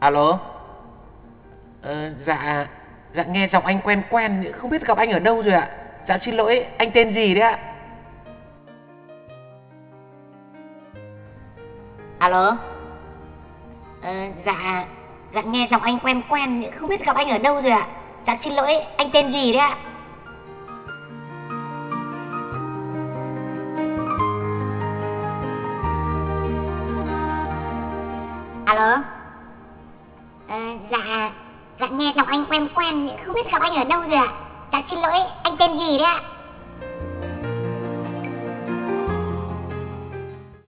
Alo. Dạ. Dạ nghe giọng anh quen quen, không biết gặp anh ở đâu rồi ạ. Dạ xin lỗi, anh tên gì đấy ạ? Alo. Dạ. Dạ nghe giọng anh quen quen, không biết gặp anh ở đâu rồi ạ. Dạ xin lỗi, anh tên gì đấy ạ? Alo. Dạ. Dạ nghe giọng anh quen quen, không biết gặp anh ở đâu rồi ạ. Dạ xin lỗi, anh tên gì đấy ạ?